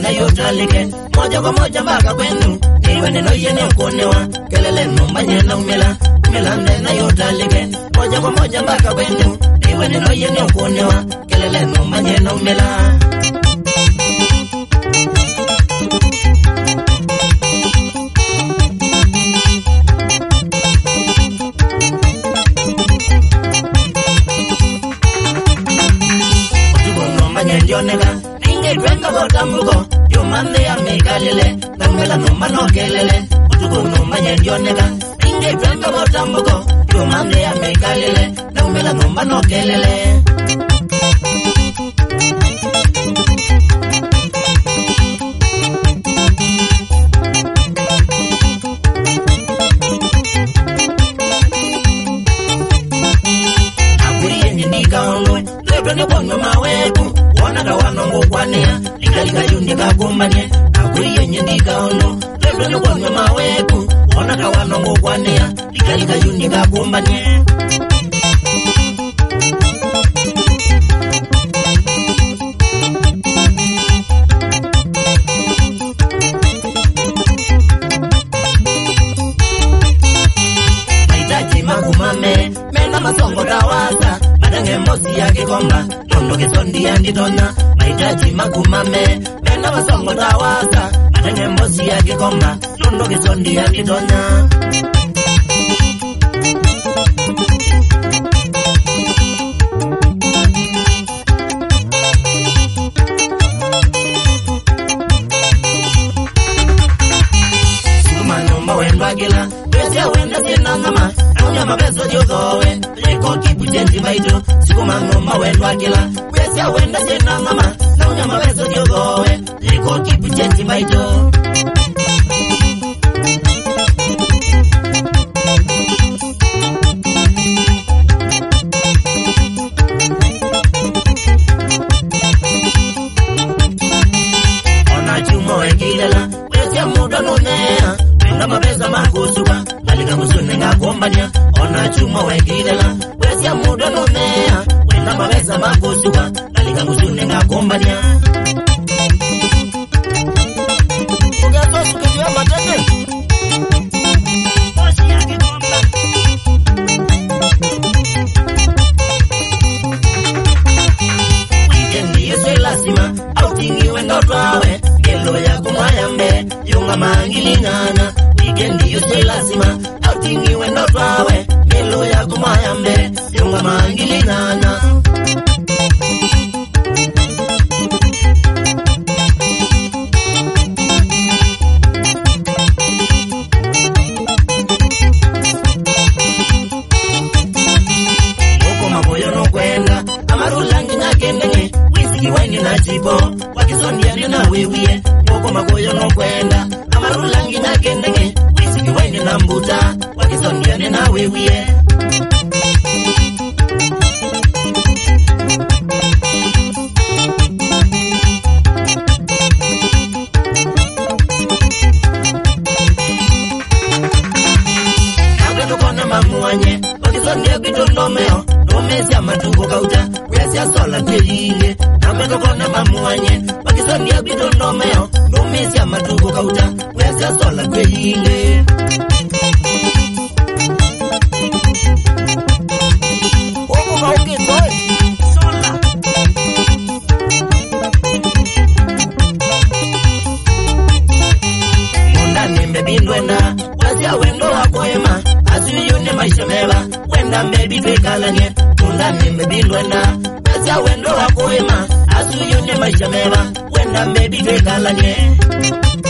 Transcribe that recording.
na yotalike moja kwa moja mpaka kwenu iwe neno yene kuonewa kelele numbanye na umela umelande na yotalike moja kwa moja mpaka kwenu iwe neno yene kuonewa kelele numbanye na umela Nyenjonega ninge twenga botambuko yumande ya mekalele namela numba no kelele utuko numba nyenjonega ninge twenga botambuko yumande ya mekalele namela numba no kelele Akuri nyindika onwe lebe bongo maweku Wanaka wanongo kwanea, likalika yundika kumbanye Akuri nyindika ono, lebe bongo maweku Wanaka wanongo kwanea, likalika yundika kumbanye Maitaji magumame, mena masongo tawasa Madange mosi ya kikomba Nondo kisondi ya nditonya Maitaji magumame Mena masongo tawasa Madange mosi ya kikomba Nondo kisondi ya nditonya Sukuma nomba wendwa gila Wesia wenda sina ngama Naunya mabezo jogowe Leko kipu jenzi maito Sukuma nomba wendwa gila Wesia wenda sina ngama Naunya mabezo jogowe Leko kipu jenzi maito Ona chumo wekilela Wesia muda nunea Wenda mabeza makusuka Alika musune nga kumbanya Ona chumo wekilela Wesia muda nunea Wenda mabeza makusuka Alika musune nga kumbanya Ugato sukujua matete Osi yake komba Weekendi yese lasima Outingi wenda twawe Gelo ya kumayambe Yunga mangili ngana Weekendi yose lasima Outingi wenda twawe Gelo ya kumayambe Yunga mangili ngana Oko maboyo no kwenda Amarulangi na kendenge Wisiki waini na chipo Wakisondiane na wewie Oko maboyo no kwenda Amarulangi na kendenge Wisiki waini na mbuta Wakisondiane na wewie Agendo kona mamuanye Wakisondia bitondomeo Nomesia matuko kauta Wesia sola telinge Agendo kona mamuanye Wakisondia bitondomeo Nomesia matuko kauta Wesia sola telinge Oko kauke toy Sola Munda nimbe bindwenda Wesia wendo wakoema Asuyune maisha mela Wenda mbebi twekalanye Munda nimbe bindwenda Wesia wendo wakoema Asuyune maisha mela Wenda mbebi twekalanye